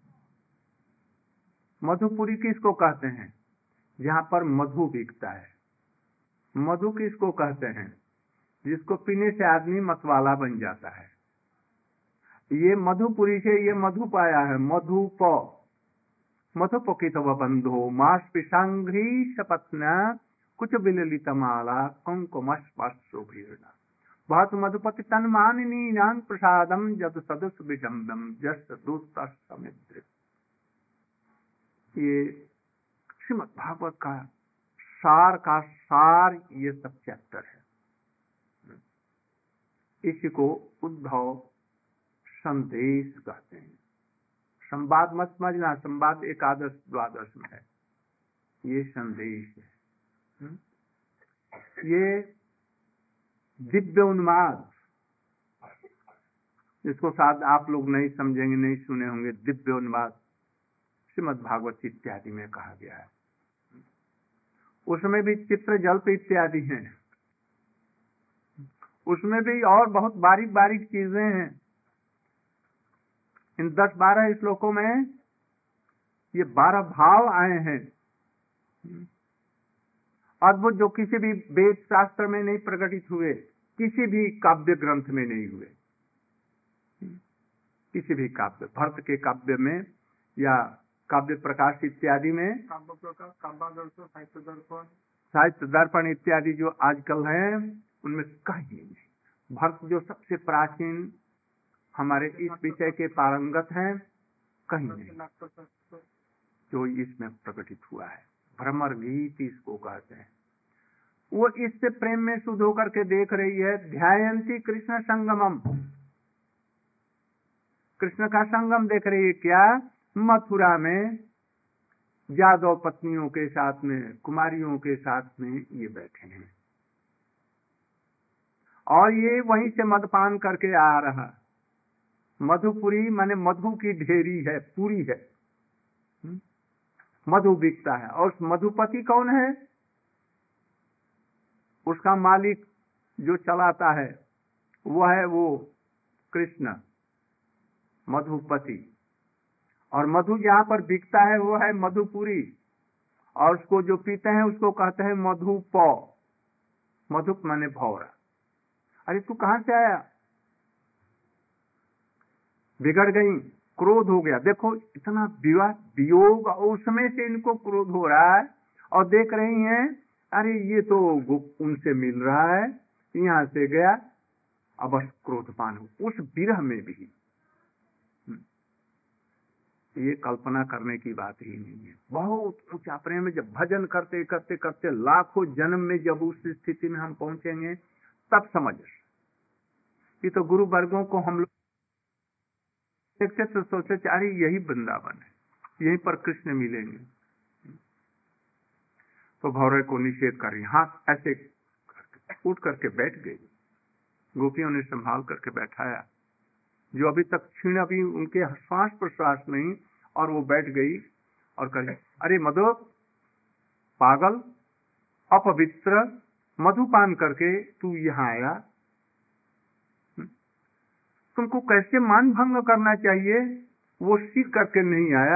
Speaker 1: मधुपुरी किसको कहते हैं? जहां पर मधु बिकता है। मधु किसको कहते हैं? जिसको पीने से आदमी मतवाला बन जाता है। ये मधुपुरी से ये मधु पाया है। मधुप मधुपकित बंधो मास पिशांघ्री सपत्ना कुछ बिललितमाला कुंकुमस्पर्शोभीर्णा बहुत मधुपति तन मानिनी नान प्रसादम जद सदुष विडम्बम जस दूत समिद्र। ये श्रीमद् भागवत का सार ये सब चैप्टर है। इसी को उद्धव संदेश कहते हैं। संवाद मत समझना, संवाद एकादश द्वादश में है, ये संदेश है। ये दिव्य उन्माद, जिसको शायद आप लोग नहीं समझेंगे, नहीं सुने होंगे। दिव्य उन्माद श्रीमद् भागवत इत्यादि में कहा गया है। उसमें भी चित्र जल्प इत्यादि हैं, उसमें भी और बहुत बारीक बारीक चीजें हैं। इन 10-12 श्लोकों में ये 12 भाव आए हैं, अद्भुत, जो किसी भी वेद शास्त्र में नहीं प्रकटित हुए, किसी भी काव्य ग्रंथ में नहीं हुए। किसी भी काव्य, भरत के काव्य में या काव्य प्रकाश इत्यादि में, साहित्य दर्पण इत्यादि जो आजकल हैं, उनमें कहीं नहीं। भरत जो सबसे प्राचीन हमारे इस विषय के पारंगत हैं, कहीं नहीं जो इसमें प्रकटित हुआ है। भ्रमर गीत इसको कहते हैं। वो इससे प्रेम में शुद्ध होकर के देख रही है। ध्यायंती कृष्ण संगमम, कृष्ण का संगम देख रही है क्या? मथुरा में यादव पत्नियों के साथ में, कुमारियों के साथ में ये बैठे हैं, और ये वहीं से मदपान करके आ रहा। मधुपुरी माने मधु की ढेरी है, पूरी है, मधु बिकता है। और मधुपति कौन है? उसका मालिक जो चलाता है वो है वो कृष्ण, मधुपति। और मधु जहाँ पर बिकता है वो है मधुपुरी, और उसको जो पीते हैं उसको कहते हैं मधुपौ। मधुप माने भौरा। अरे तू कहाँ से आया? बिगड़ गई, क्रोध हो गया। देखो इतना वियोग, और उसमें से इनको क्रोध हो रहा है, और देख रही हैं अरे ये तो उनसे मिल रहा है, यहाँ से गया, अब क्रोधपान हो। उस विरह में भी ये कल्पना करने की बात ही नहीं है। बहुत ऊंचा प्रेम है। जब भजन करते करते करते लाखों जन्म में जब उस स्थिति में हम पहुंचेंगे तब समझ। ये तो गुरु वर्गों को हम लोग देखते तो सोचते अरे यही वृंदावन है, यहीं पर कृष्ण मिलेंगे। तो भौरे को निषेध कर रही, हाथ ऐसे उठ करके बैठ गई। गोपियों ने संभाल करके बैठाया, जो अभी तक क्षीण, अभी उनके श्वास प्रश्वास नहीं, और वो बैठ गई और कहे अरे मधु पागल, अपवित्र, मधुपान करके तू यहाँ आया, तुमको कैसे मान भंग करना चाहिए, वो सीख करके नहीं आया।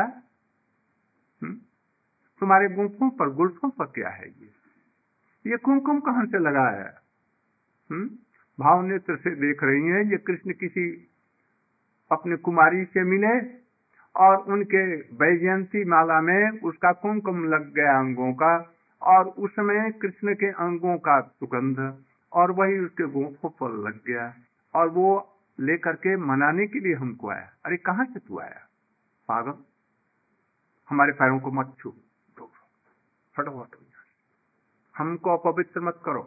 Speaker 1: तुम्हारे गुंफों पर गुल्फों पर क्या है? ये कुमकुम कहां से लगाया है? भाव नेत्र से देख रही हैं ये कृष्ण किसी अपने कुमारी से मिले, और उनके वैजयंती माला में उसका कुमकुम लग गया अंगों का, और उसमें कृष्ण के अंगों का सुगंध, और वही उसके गुंफों पर लग गया, और वो लेकर के मनाने के लिए हमको आया। अरे कहां से तू आया पागल? हमारे पैरों को मत छू, फटाफट हमको अपवित्र मत करो।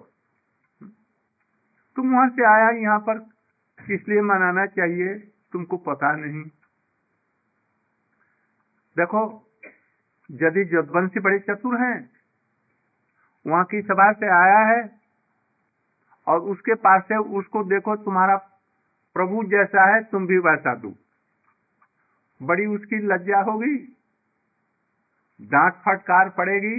Speaker 1: तुम वहां से आया यहाँ पर, इसलिए मनाना चाहिए, तुमको पता नहीं। देखो यदि जदवंशी बड़े चतुर हैं, वहां की सभा से आया है, और उसके पास से उसको देखो तुम्हारा प्रभु जैसा है, तुम भी वैसा दो, बड़ी उसकी लज्जा होगी, डांट फटकार पड़ेगी।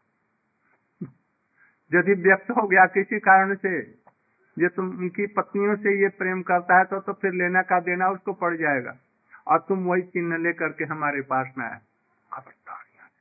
Speaker 1: यदि व्यक्त हो गया किसी कारण से ये तुम उनकी पत्नियों से ये प्रेम करता है, तो फिर लेना का देना उसको पड़ जाएगा, और तुम वही चिन्ह लेकर के हमारे पास में आए। खबरदार।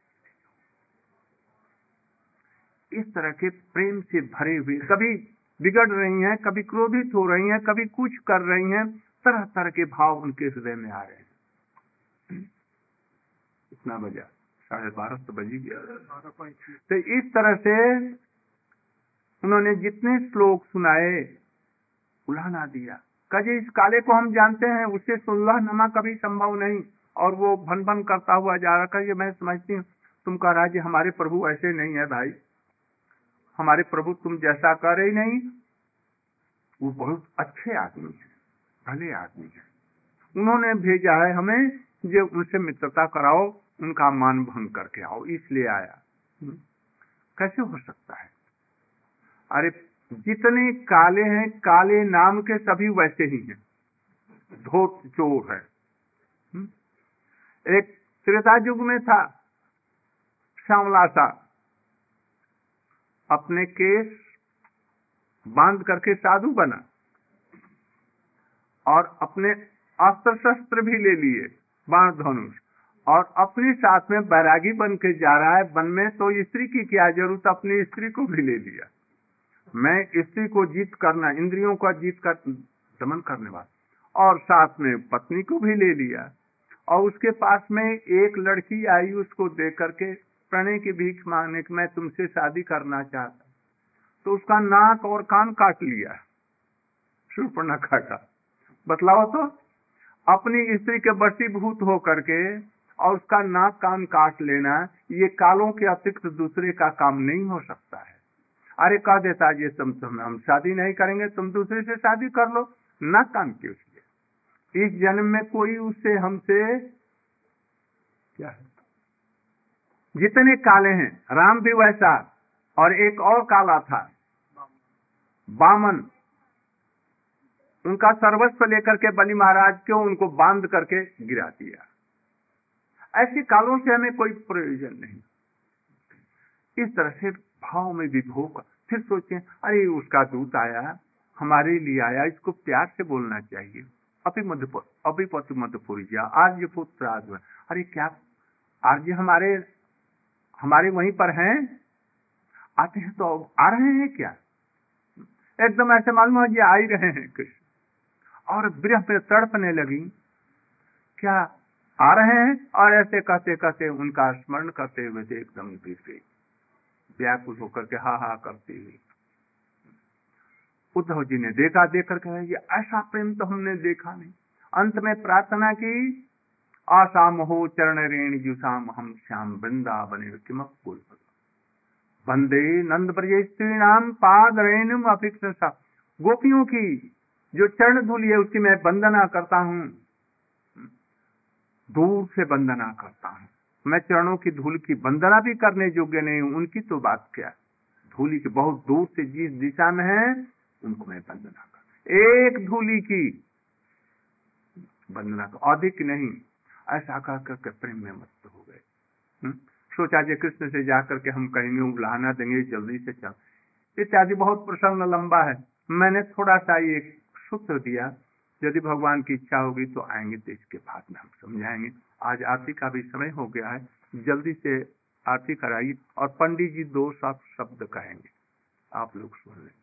Speaker 1: इस तरह के प्रेम से भरे हुए, कभी बिगड़ रही हैं, कभी क्रोधित हो रही हैं, कभी कुछ कर रही हैं, तरह तरह के भाव उनके हृदय में आ रहे हैं। इतना बजा 12:30 तो बजी गया। तो इस तरह से उन्होंने जितने श्लोक सुनाए उलाहना दिया। कहे इस काले को हम जानते हैं, उससे सुलह नमा कभी संभव नहीं, और वो भन भन करता हुआ जा रहा है। मैं समझती हूँ तुम कह रहा जी हमारे प्रभु ऐसे नहीं है भाई, हमारे प्रभु तुम जैसा कर ही नहीं। वो बहुत अच्छे आदमी है, भले आदमी है, उन्होंने भेजा है हमें जो उनसे मित्रता कराओ, उनका मान भंग करके आओ, इसलिए आया। कैसे हो सकता है? अरे जितने काले हैं, काले नाम के सभी वैसे ही हैं, धोत चोर है। एक त्रेता युग में था श्यामला सा, अपने केस बांध करके साधु बना, और अपने अस्त्र शस्त्र भी ले लिए, बाण धनुष, और अपने साथ में बैरागी बन के जा रहा है वन में। तो स्त्री की क्या जरूरत, अपनी स्त्री को भी ले लिया। मैं स्त्री को जीत करना, इंद्रियों का जीत कर दमन करने वाला, और साथ में पत्नी को भी ले लिया। और उसके पास में एक लड़की आई, उसको देख करके प्रणय की भीख मांगने कि मैं तुमसे शादी करना चाहता, तो उसका नाक और कान काट लिया, शूर्पणखा का। बतलाओ तो, अपनी स्त्री के वशीभूत हो करके और उसका नाक कान काट लेना, ये कालों के अतिरिक्त दूसरे का काम नहीं हो सकता है। अरे कह देता ये तुम हम शादी नहीं करेंगे, तुम दूसरे से शादी कर लो, नाक कान के उसके। इस जन्म में कोई उससे हमसे क्या है, जितने काले हैं राम भी वैसा, और एक और काला था बामन, उनका सर्वस्व लेकर के बलि महाराज क्यों उनको बांध करके गिरा दिया। ऐसे कालों से हमें कोई प्रयोजन नहीं। इस तरह से भाव में विभोग, फिर सोचें अरे उसका दूत आया, हमारे लिए आया, इसको प्यार से बोलना चाहिए। अभिपति मध्यपुरी आर्य पुत्र आज, अरे क्या आर्य हमारे वहीं पर हैं, आते हैं तो आ रहे हैं क्या, एकदम ऐसे मालूम है ये आ ही रहे हैं कृष्ण। और विरह में तड़पने लगी, क्या आ रहे हैं, और ऐसे कहते कहते उनका स्मरण करते हुए थे एकदम व्याकुल होकर के हा हा करती हुई। उद्धव जी ने देखा, देख कर कहा ये ऐसा प्रेम तो हमने देखा नहीं। अंत में प्रार्थना की, आसाम हो चरण रेण जुसाम हम श्याम वृंदावन किमकुल वंदे नंद ब्रजेस्त्री नाम पाद रेणुम अभिक्षा। गोपियों की जो चरण धूली है उसकी मैं वंदना करता हूँ, दूर से वंदना करता हूँ। मैं चरणों की धूल की वंदना भी करने योग्य नहीं हूँ, उनकी तो बात क्या, धूली की बहुत दूर से जिस दिशा में है उनको मैं वंदना कर, एक धूली की वंदना कर, अधिक नहीं। ऐसा कर प्रेम में मस्त हो गए। सोचा जे कृष्ण से जाकर के हम कहेंगे उलाहना देंगे जल्दी से चल इत्यादि। बहुत प्रसंग लंबा है, मैंने थोड़ा सा ये सूत्र दिया, यदि भगवान की इच्छा होगी तो आएंगे तो इसके बाद में हम समझाएंगे। आज आरती का भी समय हो गया है, जल्दी से आरती कराइए, और पंडित जी 2 शब्द कहेंगे, आप लोग सुन लें।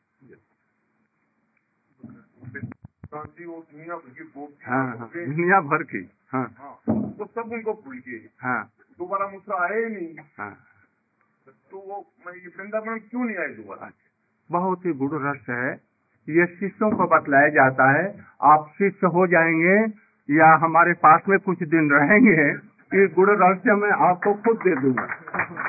Speaker 1: हाँ, दुनिया भर की, हाँ,
Speaker 2: तो सब उनको भूल गए,
Speaker 1: हाँ,
Speaker 2: दोबारा मुझसे आए ही नहीं।
Speaker 1: हाँ,
Speaker 2: तो वो मैं ये वृंदावन क्यों नहीं आए दोबारा?
Speaker 1: बहुत ही गुड़ रस है, ये शिष्यों को बतलाया जाता है। आप शिष्य हो जाएंगे या हमारे पास में कुछ दिन रहेंगे, ये गुड़ रहस्य मैं आपको खुद दे दूंगा।